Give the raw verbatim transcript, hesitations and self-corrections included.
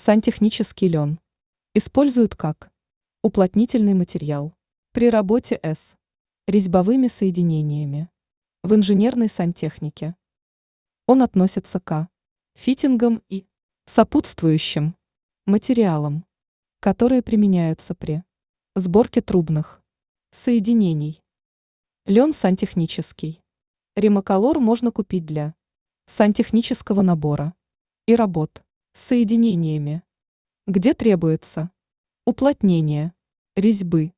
Сантехнический лен. Используют как уплотнительный материал при работе с резьбовыми соединениями в инженерной сантехнике. Он относится к фитингам и сопутствующим материалам, которые применяются при сборке трубных соединений. Лен сантехнический. Ремоколор можно купить для сантехнического набора и работ с соединениями, где требуется уплотнение резьбы.